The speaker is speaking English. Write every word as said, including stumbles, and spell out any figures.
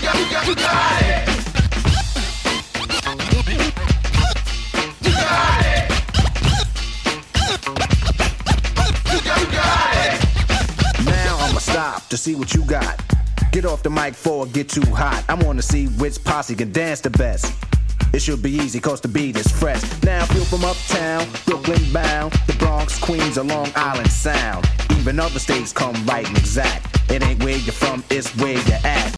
You got it. You got it. You got it. Now I'ma stop to see what you got. Get off the mic before it get too hot. I wanna see which posse can dance the best. It should be easy cause the beat is fresh. Now feel from uptown, Brooklyn bound, the Bronx, Queens, or Long Island Sound. Even other states come right and exact. It ain't where you're from, it's where you're at.